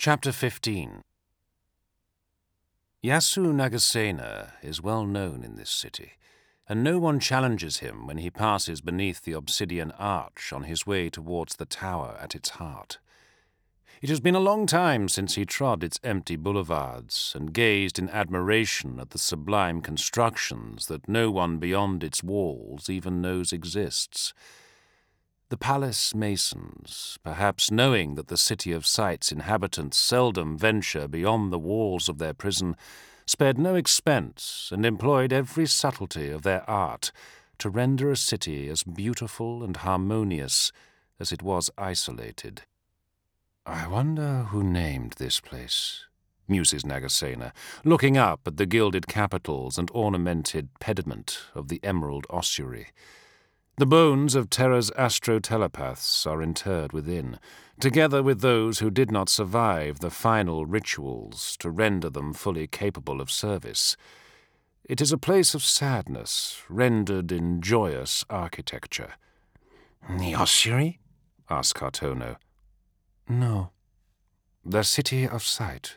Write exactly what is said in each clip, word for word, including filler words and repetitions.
Chapter fifteen. Yasu Nagasena is well known in this city, and no one challenges him when he passes beneath the obsidian arch on his way towards the tower at its heart. It has been a long time since he trod its empty boulevards and gazed in admiration at the sublime constructions that no one beyond its walls even knows exists. The palace masons, perhaps knowing that the City of Sight's inhabitants seldom venture beyond the walls of their prison, spared no expense and employed every subtlety of their art to render a city as beautiful and harmonious as it was isolated. "I wonder who named this place," muses Nagasena, looking up at the gilded capitals and ornamented pediment of the Emerald Ossuary. The bones of Terra's astro-telepaths are interred within, together with those who did not survive the final rituals to render them fully capable of service. It is a place of sadness, rendered in joyous architecture. "The ossuary?" asked Cartono. "No. The City of Sight."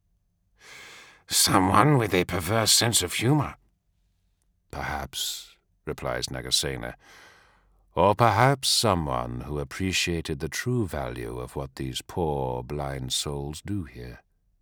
"Someone with a perverse sense of humor." "Perhaps," replies Nagasena. "Or perhaps someone who appreciated the true value of what these poor, blind souls do here."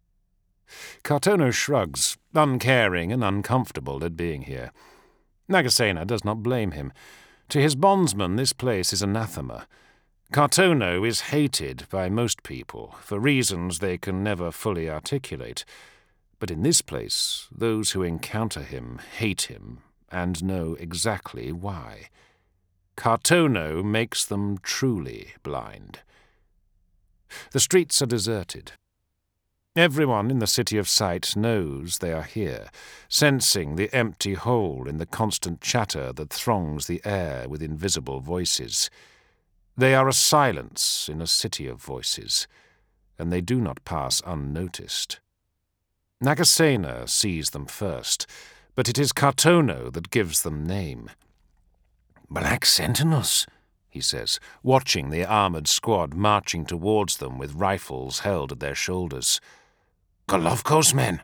Cartono shrugs, uncaring and uncomfortable at being here. Nagasena does not blame him. To his bondsman this place is anathema. Cartono is hated by most people for reasons they can never fully articulate. But in this place, those who encounter him hate him and know exactly why. Cartono makes them truly blind. The streets are deserted. Everyone in the City of Sight knows they are here, sensing the empty hole in the constant chatter that throngs the air with invisible voices. They are a silence in a city of voices, and they do not pass unnoticed. Nagasena sees them first, but it is Cartono that gives them name. "Black Sentinels," he says, watching the armoured squad marching towards them with rifles held at their shoulders. "Golovko's men."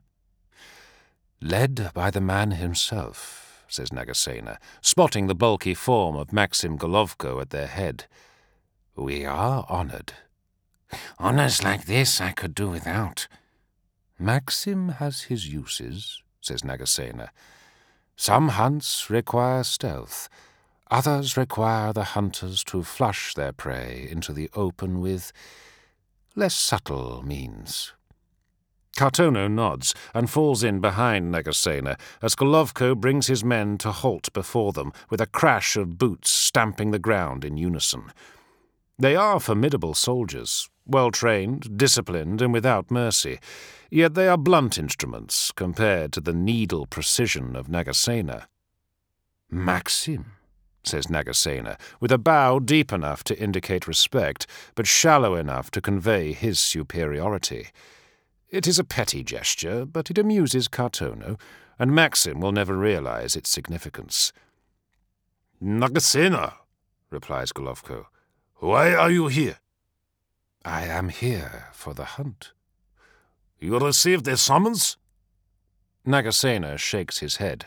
"Led by the man himself," says Nagasena, spotting the bulky form of Maxim Golovko at their head. "We are honoured." "Honours like this I could do without." "Maxim has his uses," says Nagasena. "Some hunts require stealth. Others require the hunters to flush their prey into the open with less subtle means." Cartono nods and falls in behind Nagasena as Golovko brings his men to halt before them with a crash of boots stamping the ground in unison. They are formidable soldiers, well-trained, disciplined, and without mercy, yet they are blunt instruments compared to the needle precision of Nagasena. "Maxim," says Nagasena, with a bow deep enough to indicate respect, but shallow enough to convey his superiority. It is a petty gesture, but it amuses Cartono, and Maxim will never realize its significance. "Nagasena," replies Golovko, "why are you here?" "I am here for the hunt." "You received a summons?" Nagasena shakes his head.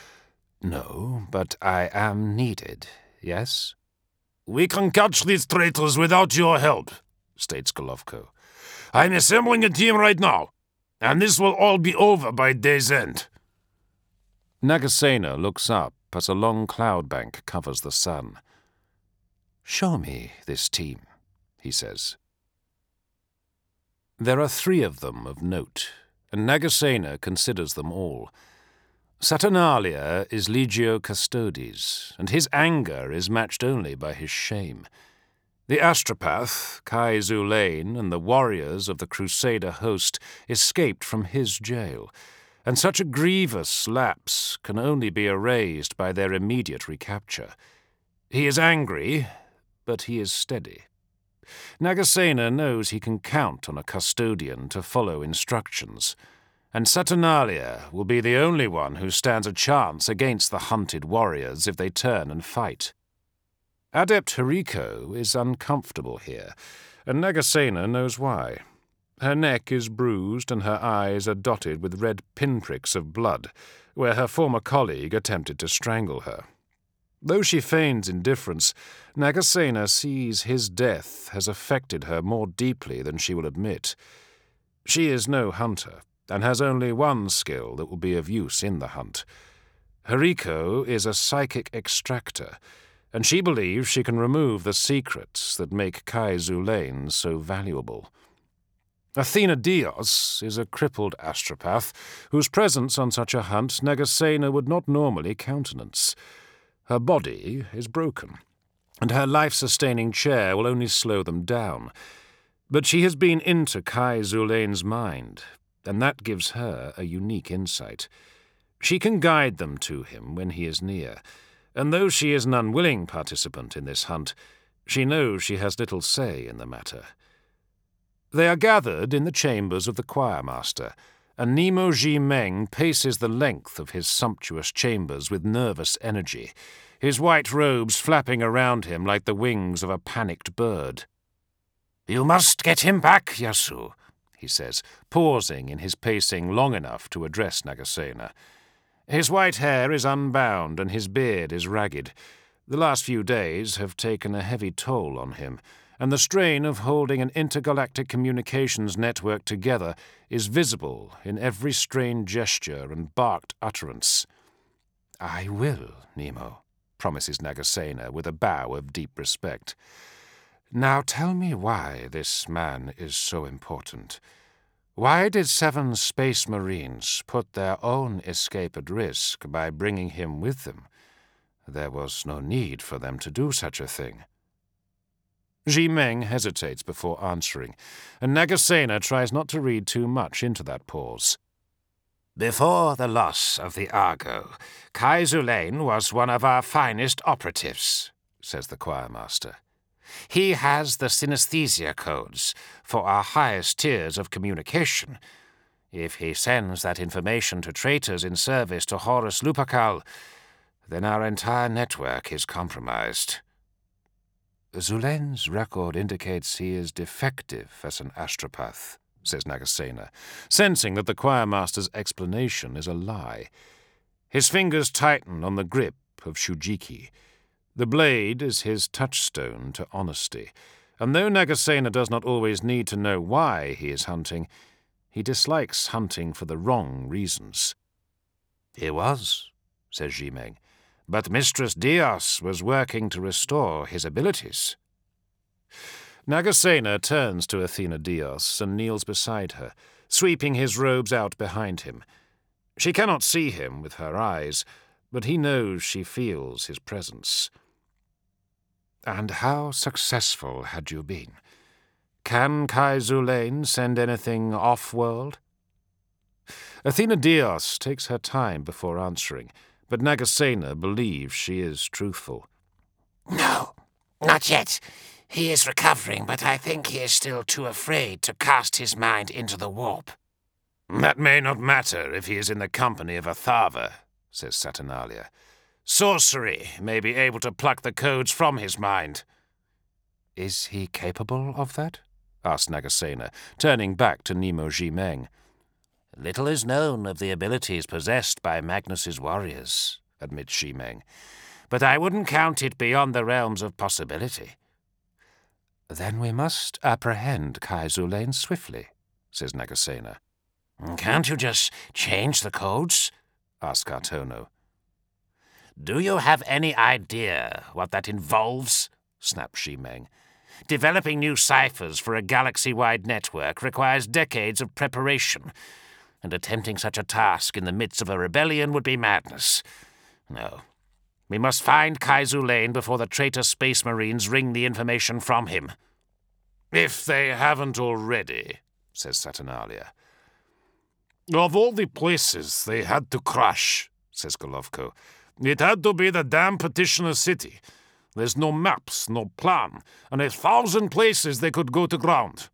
"No, but I am needed, yes?" "We can catch these traitors without your help," states Golovko. "I'm assembling a team right now, and this will all be over by day's end." Nagasena looks up as a long cloud bank covers the sun. "Show me this team," he says. There are three of them of note, and Nagasena considers them all. Saturnalia is Legio Custodes, and his anger is matched only by his shame. The astropath, Kai Zulain, and the warriors of the Crusader host escaped from his jail, and such a grievous lapse can only be erased by their immediate recapture. He is angry, but he is steady. Nagasena knows he can count on a custodian to follow instructions, and Saturnalia will be the only one who stands a chance against the hunted warriors if they turn and fight. Adept Hiriko is uncomfortable here, and Nagasena knows why. Her neck is bruised and her eyes are dotted with red pinpricks of blood, where her former colleague attempted to strangle her. Though she feigns indifference, Nagasena sees his death has affected her more deeply than she will admit. She is no hunter, and has only one skill that will be of use in the hunt. Hariko is a psychic extractor, and she believes she can remove the secrets that make Kai Zulain so valuable. Athena Dios is a crippled astropath whose presence on such a hunt Nagasena would not normally countenance. Her body is broken, and her life-sustaining chair will only slow them down. But she has been into Kai Zulain's mind, and that gives her a unique insight. She can guide them to him when he is near, and though she is an unwilling participant in this hunt, she knows she has little say in the matter. They are gathered in the chambers of the choirmaster, and Nemo Ji Meng paces the length of his sumptuous chambers with nervous energy, his white robes flapping around him like the wings of a panicked bird. "You must get him back, Yasu," he says, pausing in his pacing long enough to address Nagasena. His white hair is unbound and his beard is ragged. The last few days have taken a heavy toll on him, and the strain of holding an intergalactic communications network together is visible in every strained gesture and barked utterance. "I will, Nemo," promises Nagasena with a bow of deep respect. "Now tell me why this man is so important. Why did seven Space Marines put their own escape at risk by bringing him with them? There was no need for them to do such a thing." Ji Meng hesitates before answering, and Nagasena tries not to read too much into that pause. "Before the loss of the Argo, Kai Zulain was one of our finest operatives," says the choirmaster. "He has the synesthesia codes for our highest tiers of communication. If he sends that information to traitors in service to Horus Lupercal, then our entire network is compromised." "Zulain's record indicates he is defective as an astropath," says Nagasena, sensing that the choirmaster's explanation is a lie. His fingers tighten on the grip of Shujiki. The blade is his touchstone to honesty, and though Nagasena does not always need to know why he is hunting, he dislikes hunting for the wrong reasons. "He was," says Ji Meng, "but Mistress Dios was working to restore his abilities." Nagasena turns to Athena Dios and kneels beside her, sweeping his robes out behind him. She cannot see him with her eyes, but he knows she feels his presence. "And how successful had you been? Can Kai Zulain send anything off-world?" Athena Dios takes her time before answering, but Nagasena believes she is truthful. "No, not yet. He is recovering, but I think he is still too afraid to cast his mind into the warp." "That may not matter if he is in the company of Athava," says Saturnalia. "Sorcery may be able to pluck the codes from his mind." "Is he capable of that?" asks Nagasena, turning back to Nemo Ji Meng. "Little is known of the abilities possessed by Magnus's warriors," admits Ji Meng, "but I wouldn't count it beyond the realms of possibility." "Then we must apprehend Kai Zulain swiftly," says Nagasena. "Can't you just change the codes?" asks Cartono. "Do you have any idea what that involves?" snaps Ji Meng. "Developing new ciphers for a galaxy-wide network requires decades of preparation, and attempting such a task in the midst of a rebellion would be madness. No, we must find Kai Zulain before the traitor Space Marines wring the information from him." "If they haven't already," says Saturnalia. "Of all the places they had to crash," says Golovko, "it had to be the damn Petitioner City. There's no maps, no plan, and a thousand places they could go to ground."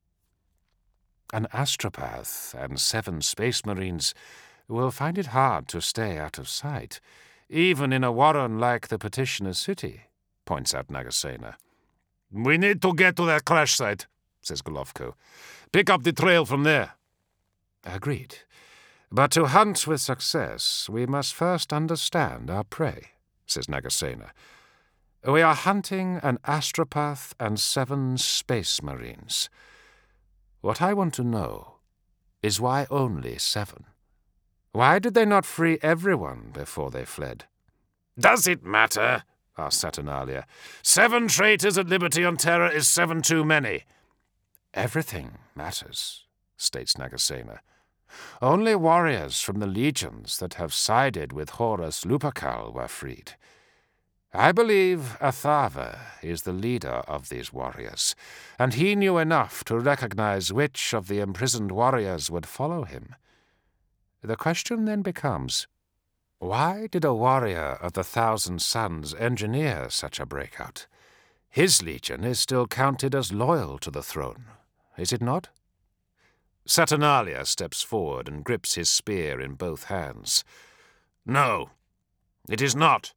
"An astropath and seven Space Marines will find it hard to stay out of sight, even in a warren like the Petitioner City," points out Nagasena. "We need to get to that crash site," says Golovko. Pick up the trail from there. Agreed. But to hunt with success, we must first understand our prey, says Nagasena. We are hunting an astropath and seven space marines. What I want to know is why only seven? Why did they not free everyone before they fled? Does it matter? Asked Saturnalia. Seven traitors at liberty on Terra is seven too many. Everything matters, states Nagasena. Only warriors from the legions that have sided with Horus Lupercal were freed. I believe Athava is the leader of these warriors, and he knew enough to recognize which of the imprisoned warriors would follow him. The question then becomes, why did a warrior of the Thousand Suns engineer such a breakout? His legion is still counted as loyal to the throne, is it not? Saturnalia steps forward and grips his spear in both hands. No, it is not.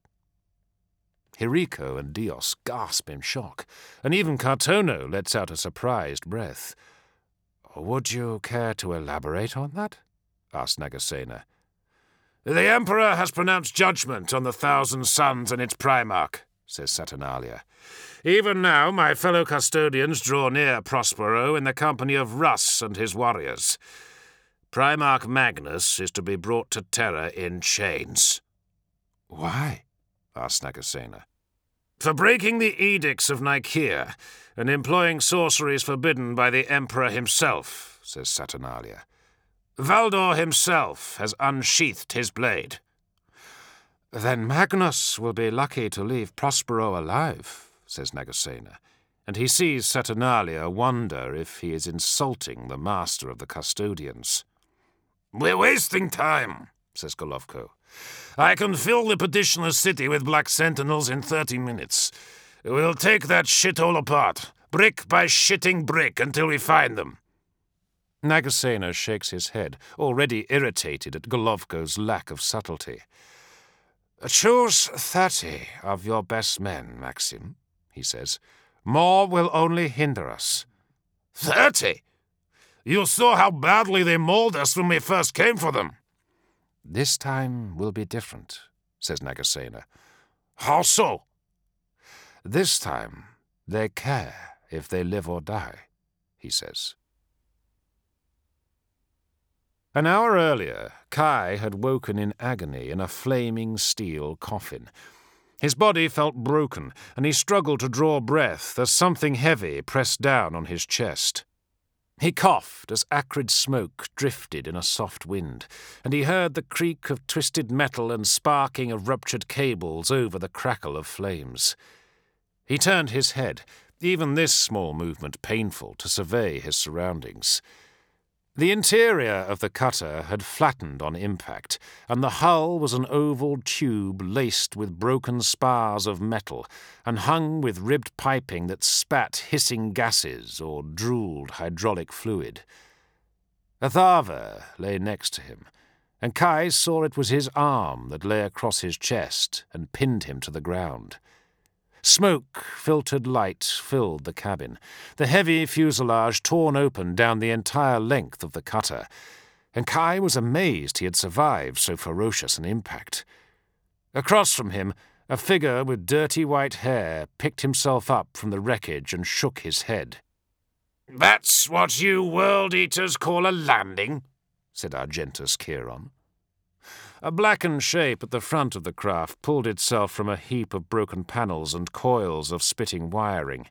Hiriko and Dios gasp in shock, and even Cartono lets out a surprised breath. Would you care to elaborate on that? Asked Nagasena. The Emperor has pronounced judgment on the Thousand Suns and its Primarch, says Saturnalia. Even now my fellow custodians draw near Prospero in the company of Russ and his warriors. Primarch Magnus is to be brought to Terra in chains. Why? Asked Nagasena. For breaking the edicts of Nicaea and employing sorceries forbidden by the Emperor himself, says Saturnalia. Valdor himself has unsheathed his blade. Then Magnus will be lucky to leave Prospero alive, says Nagasena, and he sees Saturnalia wonder if he is insulting the master of the custodians. We're wasting time, says Golovko. I can fill the petitioner's city with black sentinels in thirty minutes. We'll take that shithole apart, brick by shitting brick, until we find them. Nagasena shakes his head, already irritated at Golovko's lack of subtlety. Choose thirty of your best men, Maxim, he says. More will only hinder us. Thirty? You saw how badly they mauled us when we first came for them. This time will be different, says Nagasena. How so? This time they care if they live or die, he says. An hour earlier, Kai had woken in agony in a flaming steel coffin. His body felt broken, and he struggled to draw breath as something heavy pressed down on his chest. He coughed as acrid smoke drifted in a soft wind, and he heard the creak of twisted metal and sparking of ruptured cables over the crackle of flames. He turned his head, even this small movement painful to survey his surroundings. The interior of the cutter had flattened on impact, and the hull was an oval tube laced with broken spars of metal and hung with ribbed piping that spat hissing gases or drooled hydraulic fluid. Athava lay next to him, and Kai saw it was his arm that lay across his chest and pinned him to the ground. Smoke-filtered light filled the cabin, the heavy fuselage torn open down the entire length of the cutter, and Kai was amazed he had survived so ferocious an impact. Across from him, a figure with dirty white hair picked himself up from the wreckage and shook his head. "That's what you world-eaters call a landing?" said Argentus Chiron. A blackened shape at the front of the craft pulled itself from a heap of broken panels and coils of spitting wiring.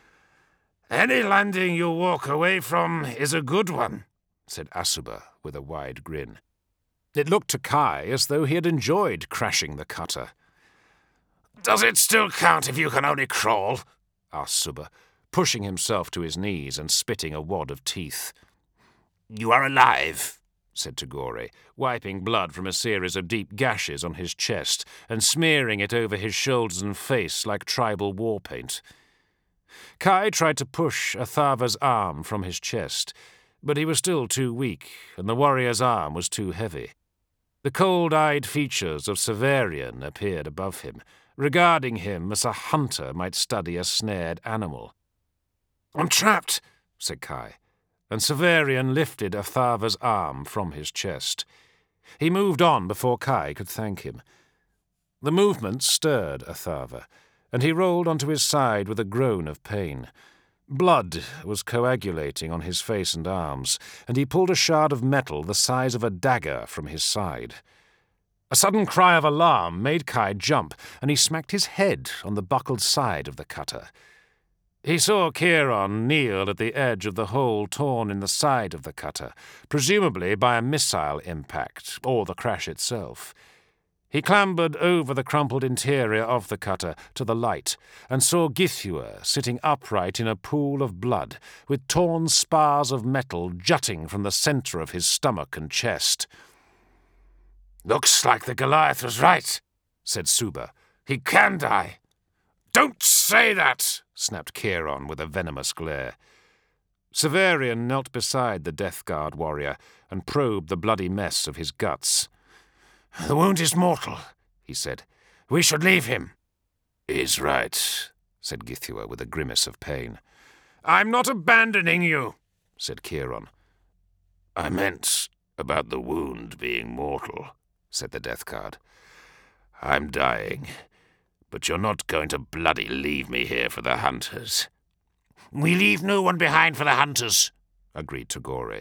"Any landing you walk away from is a good one," said Asuba with a wide grin. It looked to Kai as though he had enjoyed crashing the cutter. "Does it still count if you can only crawl?" asked Suba, pushing himself to his knees and spitting a wad of teeth. "You are alive," said Tagore, wiping blood from a series of deep gashes on his chest and smearing it over his shoulders and face like tribal war paint. Kai tried to push Athava's arm from his chest, but he was still too weak, and the warrior's arm was too heavy. The cold-eyed features of Severian appeared above him, regarding him as a hunter might study a snared animal. "I'm trapped," said Kai. and Severian lifted Atharva's arm from his chest. He moved on before Kai could thank him. The movement stirred Atharva, and he rolled onto his side with a groan of pain. Blood was coagulating on his face and arms, and he pulled a shard of metal the size of a dagger from his side. A sudden cry of alarm made Kai jump, and he smacked his head on the buckled side of the cutter. He saw Kieran kneel at the edge of the hole torn in the side of the cutter, presumably by a missile impact, or the crash itself. He clambered over the crumpled interior of the cutter to the light, and saw Githua sitting upright in a pool of blood, with torn spars of metal jutting from the centre of his stomach and chest. "Looks like the Goliath was right," said Suba. "He can die." "Don't say that!" snapped Kieran with a venomous glare. Severian knelt beside the Death Guard warrior and probed the bloody mess of his guts. "The wound is mortal," he said. "We should leave him." "He's right," said Githua with a grimace of pain. "I'm not abandoning you," said Kieran. "I meant about the wound being mortal," said the Death Guard. "I'm dying, but you're not going to bloody leave me here for the hunters." "We leave no one behind for the hunters," agreed Tagore.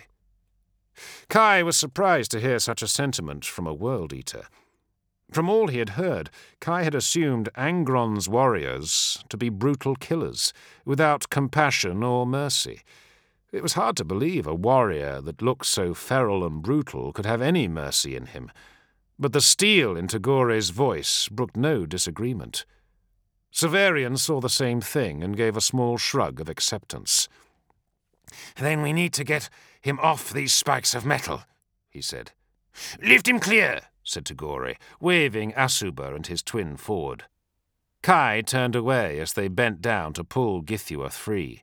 Kai was surprised to hear such a sentiment from a World-Eater. From all he had heard, Kai had assumed Angron's warriors to be brutal killers, without compassion or mercy. It was hard to believe a warrior that looked so feral and brutal could have any mercy in him, but the steel in Tagore's voice brooked no disagreement. Severian saw the same thing and gave a small shrug of acceptance. "Then we need to get him off these spikes of metal," he said. "Lift him clear," said Tagore, waving Asuba and his twin forward. Kai turned away as they bent down to pull Githua free.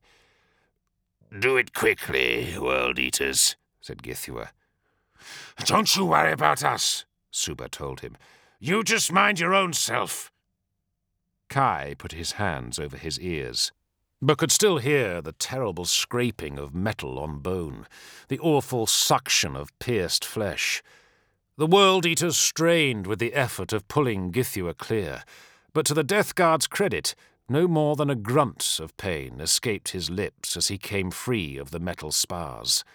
"Do it quickly, World-Eaters," said Githua. "Don't you worry about us," Suba told him. "You just mind your own self." Kai put his hands over his ears, but could still hear the terrible scraping of metal on bone, the awful suction of pierced flesh. The World-Eaters strained with the effort of pulling Githua clear, but to the Death Guard's credit, no more than a grunt of pain escaped his lips as he came free of the metal spars.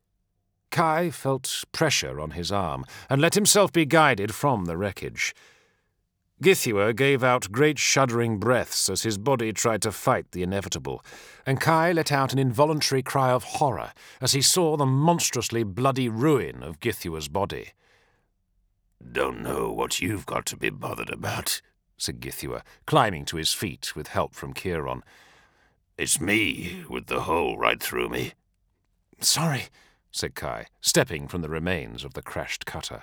Kai felt pressure on his arm and let himself be guided from the wreckage. Githua gave out great shuddering breaths as his body tried to fight the inevitable, and Kai let out an involuntary cry of horror as he saw the monstrously bloody ruin of Githua's body. "Don't know what you've got to be bothered about," said Githua, climbing to his feet with help from Kieran. "It's me with the hole right through me." "Sorry," said Kai, stepping from the remains of the crashed cutter.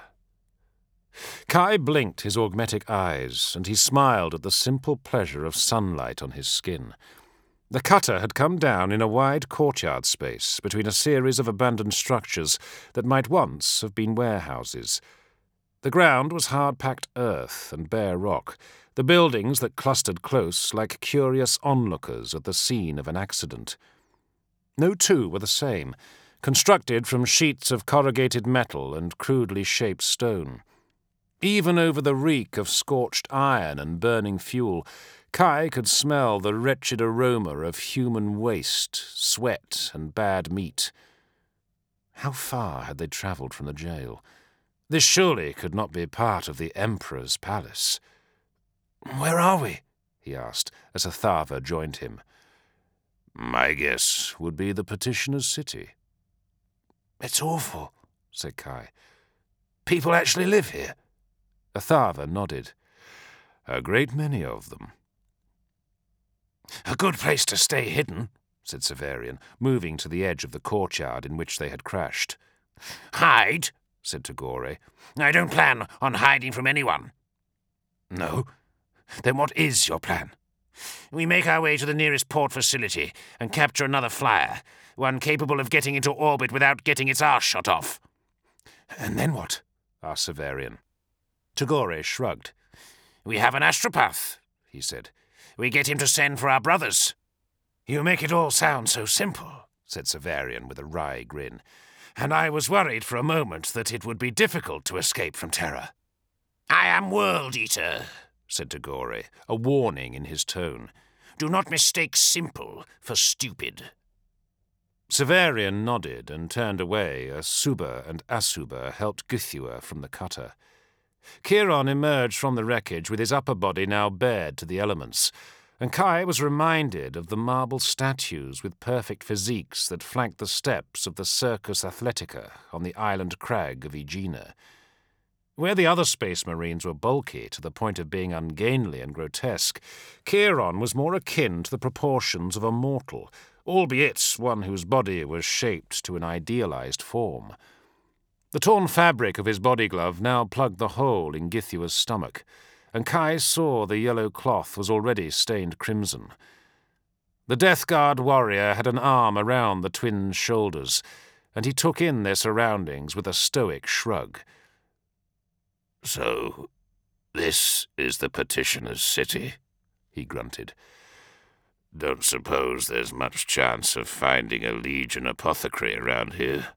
Kai blinked his augmetic eyes, and he smiled at the simple pleasure of sunlight on his skin. The cutter had come down in a wide courtyard space between a series of abandoned structures that might once have been warehouses. The ground was hard-packed earth and bare rock, the buildings that clustered close like curious onlookers at the scene of an accident. No two were the same, constructed from sheets of corrugated metal and crudely shaped stone. Even over the reek of scorched iron and burning fuel, Kai could smell the wretched aroma of human waste, sweat, and bad meat. How far had they travelled from the jail? This surely could not be part of the Emperor's palace. "Where are we?" he asked, as Atharva joined him. "My guess would be the Petitioner's City." "It's awful," said Kai. "People actually live here?" Atharva nodded. "A great many of them." "A good place to stay hidden," said Severian, moving to the edge of the courtyard in which they had crashed. "Hide?" said Tagore. "I don't plan on hiding from anyone." "No? Then what is your plan?" "We make our way to the nearest port facility and capture another flyer, one capable of getting into orbit without getting its arse shot off." "And then what?" asked Severian. Tagore shrugged. "We have an astropath," he said. "We get him to send for our brothers." "You make it all sound so simple," said Severian with a wry grin, "and I was worried for a moment that it would be difficult to escape from Terra." "I am World Eater," said Tagore, a warning in his tone. "Do not mistake simple for stupid." Severian nodded and turned away as Suba and Asuba helped Githua from the cutter. Chiron emerged from the wreckage with his upper body now bared to the elements, and Kai was reminded of the marble statues with perfect physiques that flanked the steps of the Circus Athletica on the island crag of Aegina. Where the other space marines were bulky to the point of being ungainly and grotesque, Chiron was more akin to the proportions of a mortal, albeit one whose body was shaped to an idealized form. The torn fabric of his body glove now plugged the hole in Githua's stomach, and Kai saw the yellow cloth was already stained crimson. The Death Guard warrior had an arm around the twins' shoulders, and he took in their surroundings with a stoic shrug. "So, this is the Petitioner's City," he grunted. "Don't suppose there's much chance of finding a Legion apothecary around here?"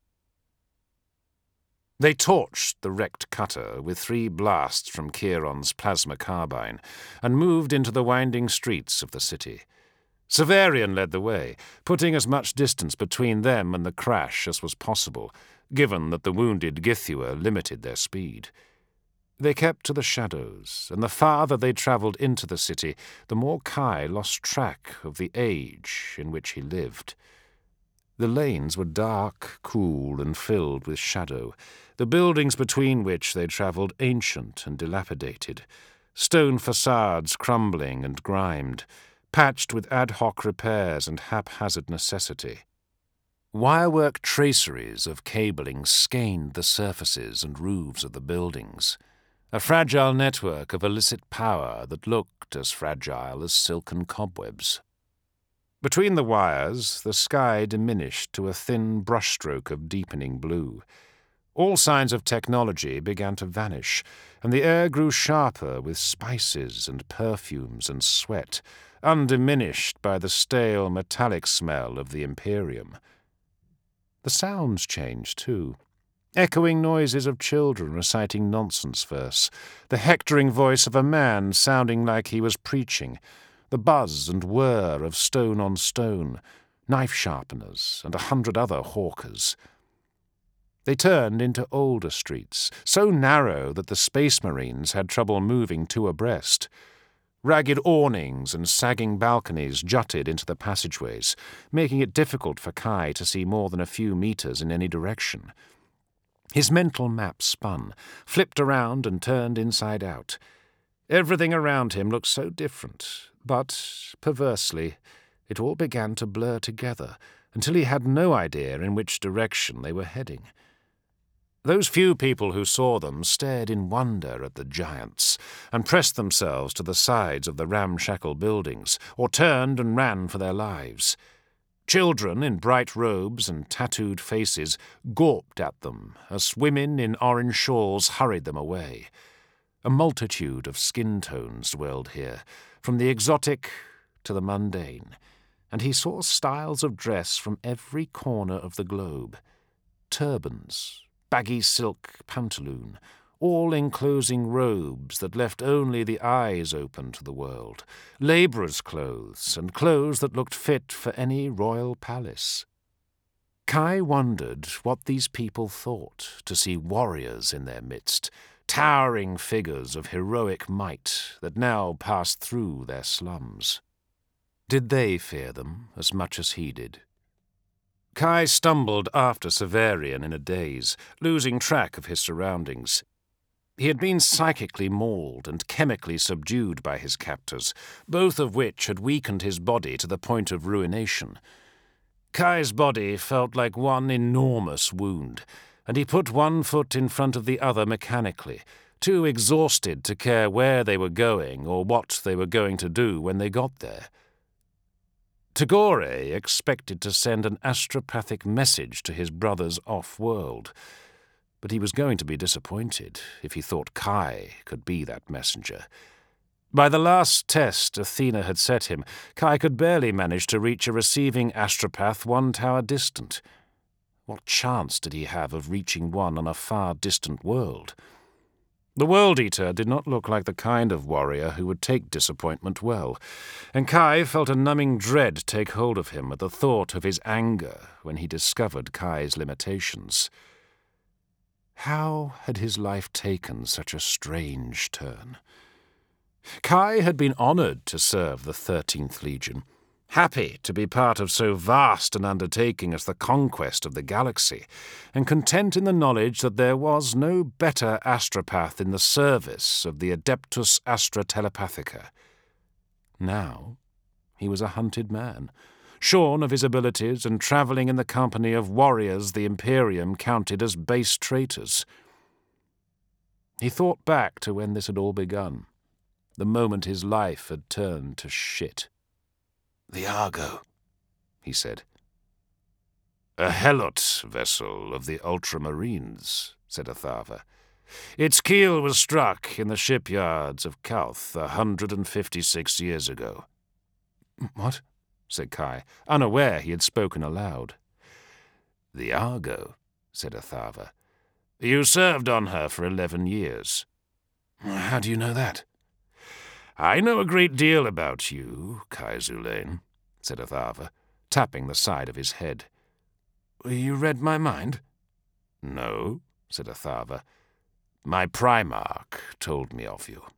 They torched the wrecked cutter with three blasts from Chiron's plasma carbine and moved into the winding streets of the city. Severian led the way, putting as much distance between them and the crash as was possible, given that the wounded Githua limited their speed. They kept to the shadows, and the farther they travelled into the city, the more Kai lost track of the age in which he lived. The lanes were dark, cool, and filled with shadow, the buildings between which they travelled ancient and dilapidated, stone facades crumbling and grimed, patched with ad hoc repairs and haphazard necessity. Wirework traceries of cabling skeined the surfaces and roofs of the buildings, a fragile network of illicit power that looked as fragile as silken cobwebs. Between the wires, the sky diminished to a thin brushstroke of deepening blue. All signs of technology began to vanish, and the air grew sharper with spices and perfumes and sweat, undiminished by the stale metallic smell of the Imperium. The sounds changed, too. Echoing noises of children reciting nonsense verse, the hectoring voice of a man sounding like he was preaching, the buzz and whir of stone on stone, knife sharpeners, and a hundred other hawkers. They turned into older streets, so narrow that the Space Marines had trouble moving two abreast. Ragged awnings and sagging balconies jutted into the passageways, making it difficult for Kai to see more than a few meters in any direction. His mental map spun, flipped around and turned inside out. Everything around him looked so different, but, perversely, it all began to blur together until he had no idea in which direction they were heading. Those few people who saw them stared in wonder at the giants and pressed themselves to the sides of the ramshackle buildings or turned and ran for their lives. Children in bright robes and tattooed faces gawped at them as women in orange shawls hurried them away. A multitude of skin tones dwelled here, from the exotic to the mundane, and he saw styles of dress from every corner of the globe. Turbans, baggy silk pantaloon, all-enclosing robes that left only the eyes open to the world, labourers' clothes, and clothes that looked fit for any royal palace. Kai wondered what these people thought to see warriors in their midst, towering figures of heroic might that now passed through their slums. Did they fear them as much as he did? Kai stumbled after Severian in a daze, losing track of his surroundings. He had been psychically mauled and chemically subdued by his captors, both of which had weakened his body to the point of ruination. Kai's body felt like one enormous wound, and he put one foot in front of the other mechanically, too exhausted to care where they were going or what they were going to do when they got there. Tagore expected to send an astropathic message to his brothers off-world, but he was going to be disappointed if he thought Kai could be that messenger. By the last test Athena had set him, Kai could barely manage to reach a receiving astropath one tower distant. What chance did he have of reaching one on a far distant world? The World Eater did not look like the kind of warrior who would take disappointment well, and Kai felt a numbing dread take hold of him at the thought of his anger when he discovered Kai's limitations. How had his life taken such a strange turn? Kai had been honoured to serve the Thirteenth Legion, happy to be part of so vast an undertaking as the conquest of the galaxy, and content in the knowledge that there was no better astropath in the service of the Adeptus Astra Telepathica. Now he was a hunted man, shorn of his abilities and travelling in the company of warriors the Imperium counted as base traitors. He thought back to when this had all begun, the moment his life had turned to shit. "The Argo," he said. "A Helot vessel of the Ultramarines," said Atharva. "Its keel was struck in the shipyards of Kauth a hundred and fifty-six years ago." "What?" said Kai, unaware he had spoken aloud. "The Argo," said Atharva. "You served on her for eleven years." "How do you know that?" "I know a great deal about you, Kai Zulain," said Atharva, tapping the side of his head. "You read my mind?" "No," said Atharva. "My Primarch told me of you."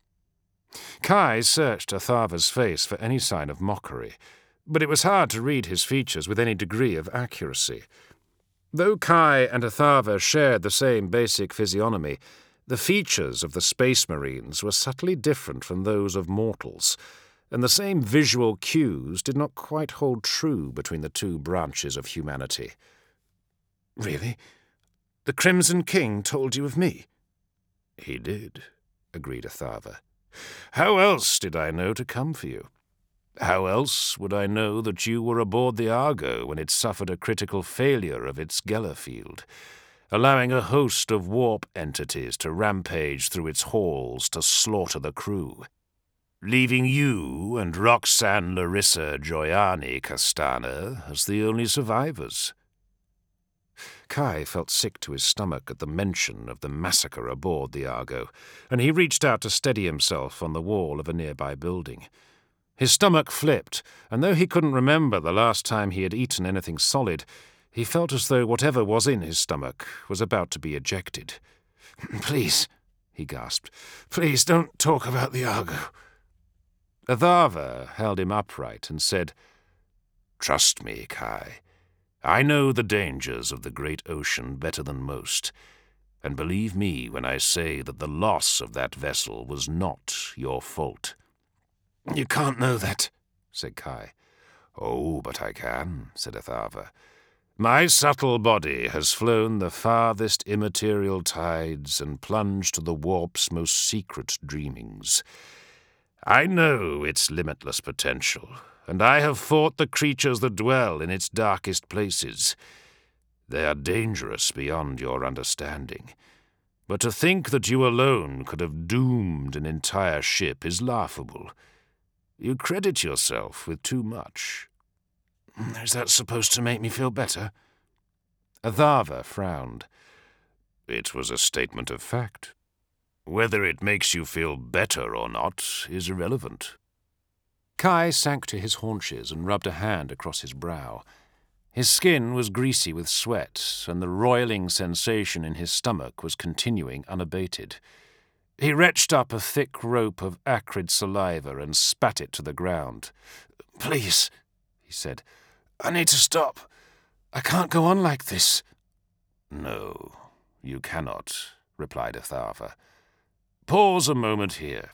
Kai searched Atharva's face for any sign of mockery, but it was hard to read his features with any degree of accuracy. Though Kai and Atharva shared the same basic physiognomy, the features of the Space Marines were subtly different from those of mortals, and the same visual cues did not quite hold true between the two branches of humanity. "Really? The Crimson King told you of me?" "He did," agreed Atharva. "How else did I know to come for you? How else would I know that you were aboard the Argo when it suffered a critical failure of its Geller field, allowing a host of warp entities to rampage through its halls to slaughter the crew, leaving you and Roxanne Larissa Joyani Castana as the only survivors?" Kai felt sick to his stomach at the mention of the massacre aboard the Argo, and he reached out to steady himself on the wall of a nearby building. His stomach flipped, and though he couldn't remember the last time he had eaten anything solid, he felt as though whatever was in his stomach was about to be ejected. "Please," he gasped, "please don't talk about the Argo." Atharva held him upright and said, "Trust me, Kai. I know the dangers of the great ocean better than most, and believe me when I say that the loss of that vessel was not your fault." "You can't know that," said Kai. "Oh, but I can," said Atharva. "My subtle body has flown the farthest immaterial tides and plunged to the warp's most secret dreamings. I know its limitless potential, and I have fought the creatures that dwell in its darkest places. They are dangerous beyond your understanding, but to think that you alone could have doomed an entire ship is laughable. You credit yourself with too much." "Is that supposed to make me feel better?" Atharva frowned. "It was a statement of fact. Whether it makes you feel better or not is irrelevant." Kai sank to his haunches and rubbed a hand across his brow. His skin was greasy with sweat, and the roiling sensation in his stomach was continuing unabated. He retched up a thick rope of acrid saliva and spat it to the ground. "Please," he said, "I need to stop. I can't go on like this." "No, you cannot," replied Atharva. "Pause a moment here."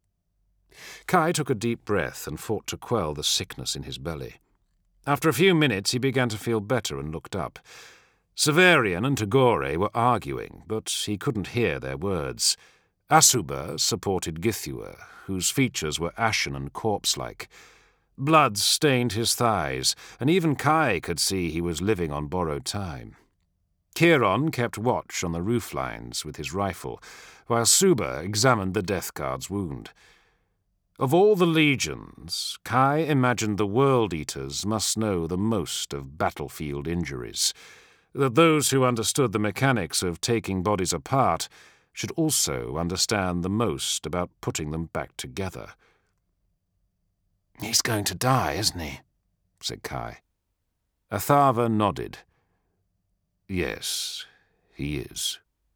Kai took a deep breath and fought to quell the sickness in his belly. After a few minutes he began to feel better and looked up. Severian and Tagore were arguing, but he couldn't hear their words. Asuba supported Githua, whose features were ashen and corpse-like. Blood stained his thighs, and even Kai could see he was living on borrowed time. Chiron kept watch on the roof lines with his rifle, while Suba examined the Death Guard's wound. Of all the legions, Kai imagined the World-Eaters must know the most of battlefield injuries, that those who understood the mechanics of taking bodies apart should also understand the most about putting them back together. "He's going to die, isn't he?" said Kai. Atharva nodded. Yes, he is.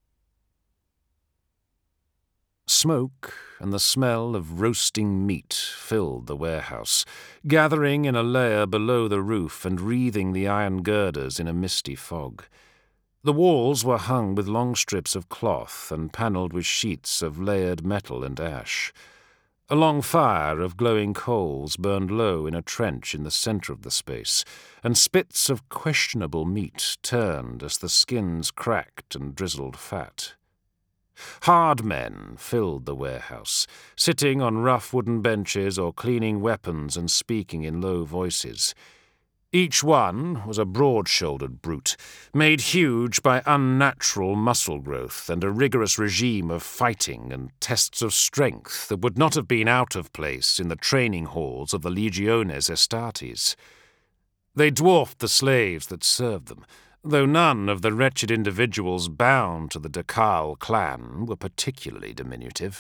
Smoke and the smell of roasting meat filled the warehouse, gathering in a layer below the roof and wreathing the iron girders in a misty fog. The walls were hung with long strips of cloth and panelled with sheets of layered metal and ash. A long fire of glowing coals burned low in a trench in the centre of the space, and spits of questionable meat turned as the skins cracked and drizzled fat. Hard men filled the warehouse, sitting on rough wooden benches or cleaning weapons and speaking in low voices. Each one was a broad-shouldered brute, made huge by unnatural muscle growth and a rigorous regime of fighting and tests of strength that would not have been out of place in the training halls of the Legiones Astartes. They dwarfed the slaves that served them, though none of the wretched individuals bound to the Dakal clan were particularly diminutive.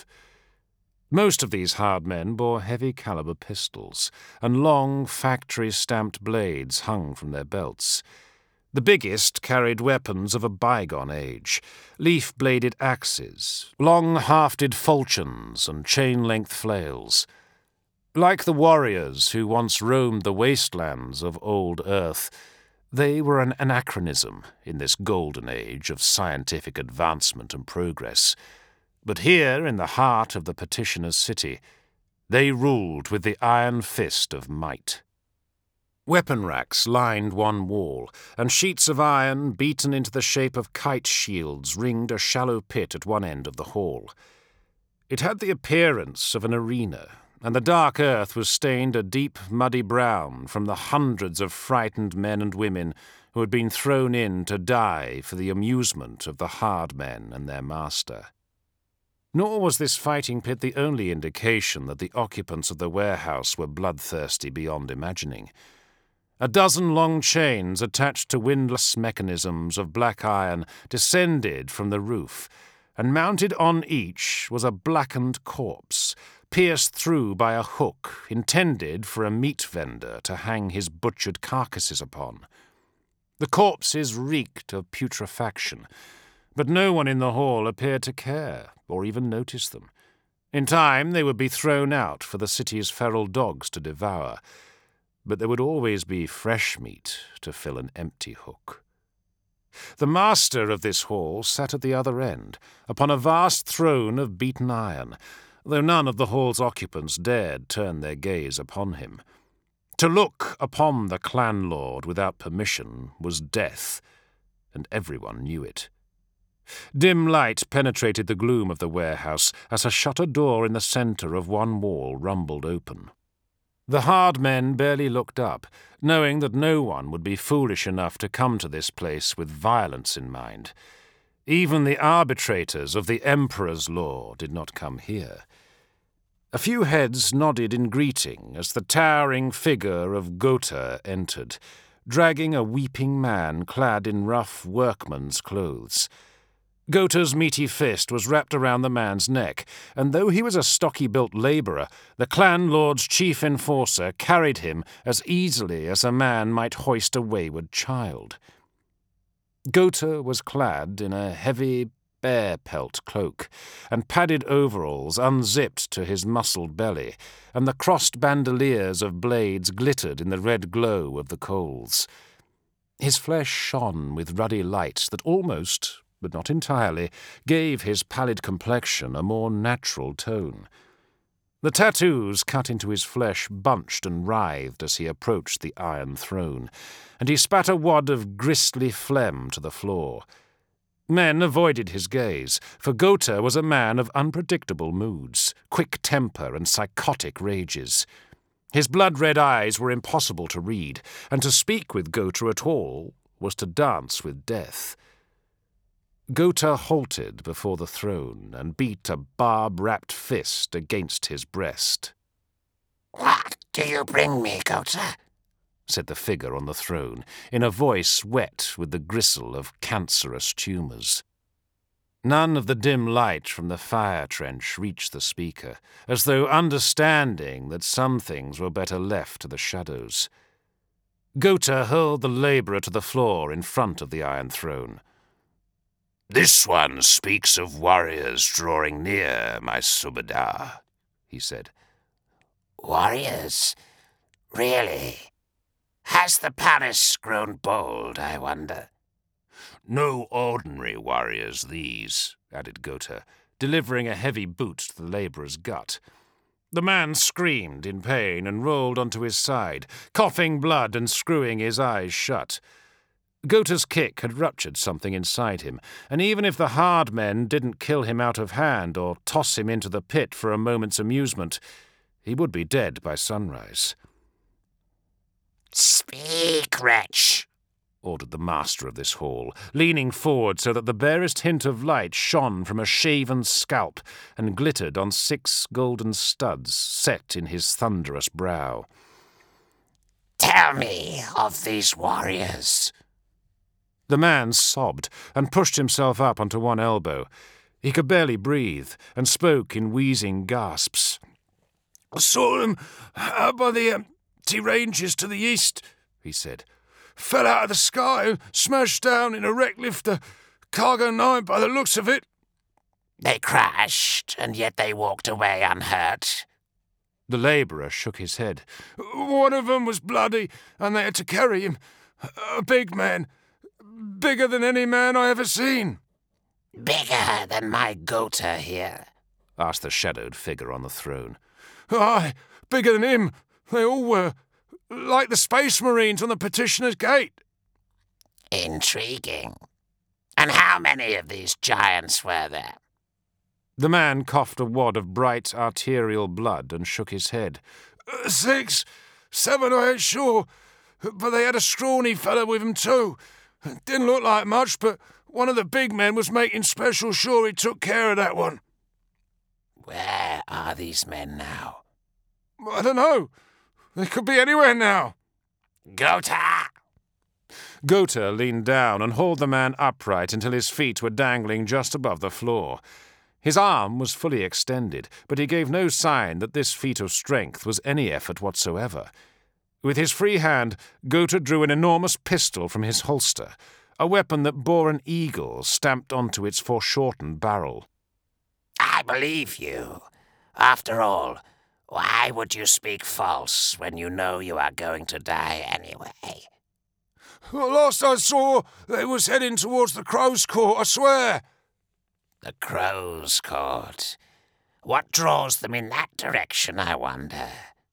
Most of these hard men bore heavy-caliber pistols, and long, factory-stamped blades hung from their belts. The biggest carried weapons of a bygone age, leaf-bladed axes, long hafted falchions, and chain-length flails. Like the warriors who once roamed the wastelands of old Earth, they were an anachronism in this golden age of scientific advancement and progress. But here, in the heart of the petitioner's city, they ruled with the iron fist of might. Weapon racks lined one wall, and sheets of iron beaten into the shape of kite shields ringed a shallow pit at one end of the hall. It had the appearance of an arena, and the dark earth was stained a deep, muddy brown from the hundreds of frightened men and women who had been thrown in to die for the amusement of the hard men and their master. Nor was this fighting pit the only indication that the occupants of the warehouse were bloodthirsty beyond imagining. A dozen long chains attached to windlass mechanisms of black iron descended from the roof, and mounted on each was a blackened corpse, pierced through by a hook intended for a meat vendor to hang his butchered carcasses upon. The corpses reeked of putrefaction, but no one in the hall appeared to care or even notice them. In time they would be thrown out for the city's feral dogs to devour, but there would always be fresh meat to fill an empty hook. The master of this hall sat at the other end, upon a vast throne of beaten iron, though none of the hall's occupants dared turn their gaze upon him. To look upon the clan lord without permission was death, and everyone knew it. Dim light penetrated the gloom of the warehouse as a shutter door in the centre of one wall rumbled open. The hard men barely looked up, knowing that no one would be foolish enough to come to this place with violence in mind. Even the arbitrators of the Emperor's law did not come here. A few heads nodded in greeting as the towering figure of Gota entered, dragging a weeping man clad in rough workman's clothes. Gota's meaty fist was wrapped around the man's neck, and though he was a stocky-built labourer, the clan lord's chief enforcer carried him as easily as a man might hoist a wayward child. Gota was clad in a heavy bear-pelt cloak, and padded overalls unzipped to his muscled belly, and the crossed bandoliers of blades glittered in the red glow of the coals. His flesh shone with ruddy lights that almost, but not entirely, gave his pallid complexion a more natural tone. The tattoos cut into his flesh bunched and writhed as he approached the iron throne, and he spat a wad of gristly phlegm to the floor. Men avoided his gaze, for Gota was a man of unpredictable moods, quick temper and psychotic rages. His blood-red eyes were impossible to read, and to speak with Gota at all was to dance with death. Gota halted before the throne and beat a barb-wrapped fist against his breast. "What do you bring me, Gota?" said the figure on the throne, in a voice wet with the gristle of cancerous tumours. None of the dim light from the fire trench reached the speaker, as though understanding that some things were better left to the shadows. Gota hurled the labourer to the floor in front of the Iron Throne. "This one speaks of warriors drawing near, my Subadar," he said. "Warriors? Really? Has the palace grown bold, I wonder?" "No ordinary warriors, these," added Gota, delivering a heavy boot to the labourer's gut. The man screamed in pain and rolled onto his side, coughing blood and screwing his eyes shut. Gota's kick had ruptured something inside him, and even if the hard men didn't kill him out of hand or toss him into the pit for a moment's amusement, he would be dead by sunrise. "Speak, wretch," ordered the master of this hall, leaning forward so that the barest hint of light shone from a shaven scalp and glittered on six golden studs set in his thunderous brow. "Tell me of these warriors." The man sobbed and pushed himself up onto one elbow. He could barely breathe and spoke in wheezing gasps. "I saw them out by the empty ranges to the east," he said. "Fell out of the sky and smashed down in a wreck lifter. Cargo nine by the looks of it." "They crashed, and yet they walked away unhurt." The labourer shook his head. "One of them was bloody, and they had to carry him. A big man. Bigger than any man I ever seen." "Bigger than my Gota here?" asked the shadowed figure on the throne. "Aye, bigger than him. They all were. Like the Space Marines on the Petitioner's Gate." "Intriguing. And how many of these giants were there?" The man coughed a wad of bright arterial blood and shook his head. Uh, "Six, seven, I ain't sure. But they had a scrawny fellow with them too. Didn't look like much, but one of the big men was making special sure he took care of that one." "Where are these men now?" "I don't know. They could be anywhere now." "Gota!" Gota leaned down and hauled the man upright until his feet were dangling just above the floor. His arm was fully extended, but he gave no sign that this feat of strength was any effort whatsoever. With his free hand, Gota drew an enormous pistol from his holster, a weapon that bore an eagle stamped onto its foreshortened barrel. "I believe you. After all, why would you speak false when you know you are going to die anyway?" Well, last I saw, they was heading towards the Crow's Court, I swear." "The Crow's Court? What draws them in that direction, I wonder?"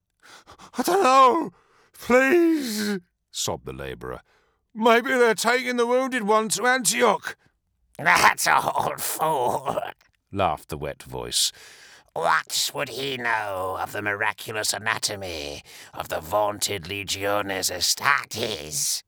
"I don't know. Please," sobbed the labourer. "Maybe they're taking the wounded one to Antioch." "That's a old fool," laughed the wet voice. "What would he know of the miraculous anatomy of the vaunted Legiones Astartes?"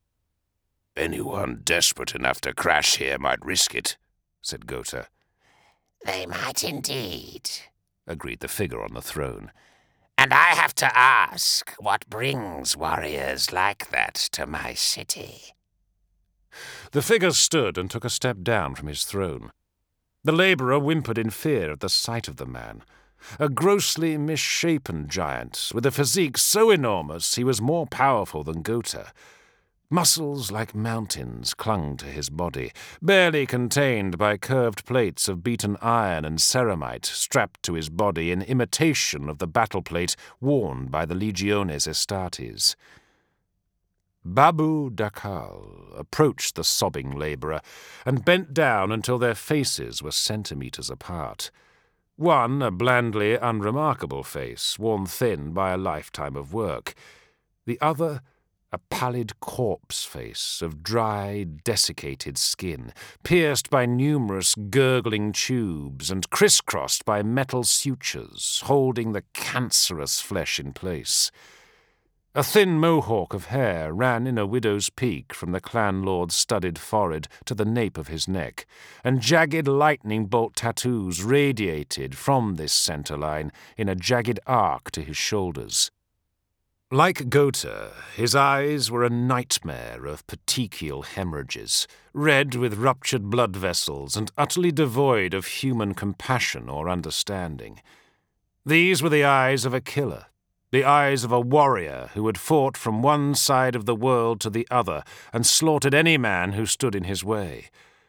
"Anyone desperate enough to crash here might risk it," said Gota. "They might indeed," agreed the figure on the throne. "And I have to ask, what brings warriors like that to my city?" The figure stood and took a step down from his throne. The labourer whimpered in fear at the sight of the man, a grossly misshapen giant with a physique so enormous he was more powerful than Gota. Muscles like mountains clung to his body, barely contained by curved plates of beaten iron and ceramite strapped to his body in imitation of the battle plate worn by the Legiones Astartes. Babu Dakal approached the sobbing labourer and bent down until their faces were centimetres apart. One, a blandly unremarkable face, worn thin by a lifetime of work. The other, a pallid corpse face of dry, desiccated skin, pierced by numerous gurgling tubes and crisscrossed by metal sutures, holding the cancerous flesh in place. A thin mohawk of hair ran in a widow's peak from the clan lord's studded forehead to the nape of his neck, and jagged lightning bolt tattoos radiated from this centre line in a jagged arc to his shoulders. Like Gota, his eyes were a nightmare of petechial hemorrhages, red with ruptured blood vessels and utterly devoid of human compassion or understanding. These were the eyes of a killer, the eyes of a warrior who had fought from one side of the world to the other and slaughtered any man who stood in his way.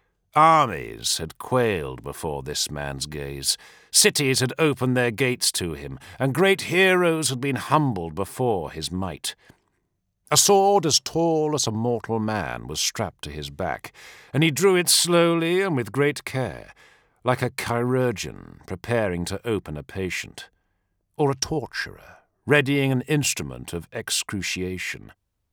Armies had quailed before this man's gaze. Cities had opened their gates to him, and great heroes had been humbled before his might. A sword as tall as a mortal man was strapped to his back, and he drew it slowly and with great care, like a chirurgeon preparing to open a patient, or a torturer readying an instrument of excruciation.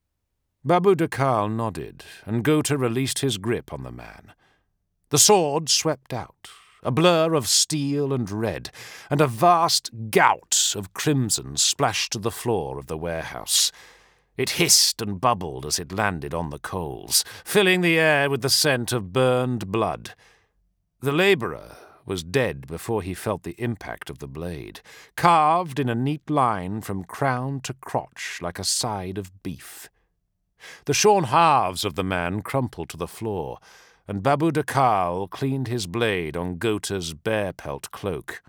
Babu Dakal nodded, and Gota released his grip on the man. The sword swept out, a blur of steel and red, and a vast gout of crimson splashed to the floor of the warehouse. It hissed and bubbled as it landed on the coals, filling the air with the scent of burned blood. The labourer was dead before he felt the impact of the blade, carved in a neat line from crown to crotch like a side of beef. The shorn halves of the man crumpled to the floor, and Babu Dakal cleaned his blade on Gota's bear-pelt cloak.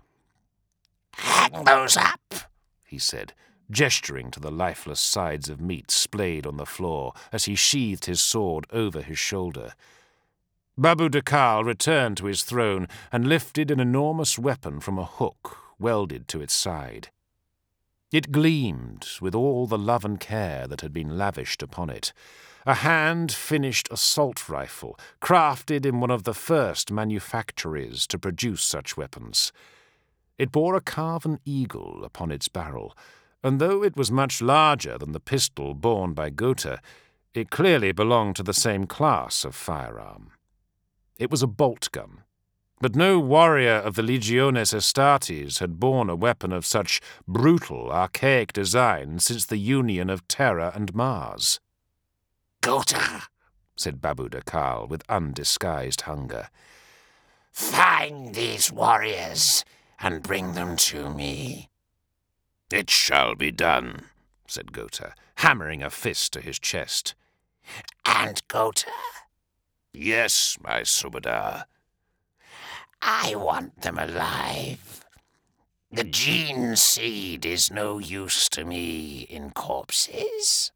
"Hang those up," he said, gesturing to the lifeless sides of meat splayed on the floor as he sheathed his sword over his shoulder. Babu Dakal returned to his throne and lifted an enormous weapon from a hook welded to its side. It gleamed with all the love and care that had been lavished upon it, a hand-finished assault rifle, crafted in one of the first manufactories to produce such weapons. It bore a carven eagle upon its barrel, and though it was much larger than the pistol borne by Gota, it clearly belonged to the same class of firearm. It was a bolt gun, but no warrior of the Legiones Astartes had borne a weapon of such brutal, archaic design since the union of Terra and Mars. "Gota," said Babu Dakal with undisguised hunger, "find these warriors and bring them to me." "It shall be done," said Gota, hammering a fist to his chest. "And Gota?" "Yes, my Subadar." "I want them alive. The gene seed is no use to me in corpses."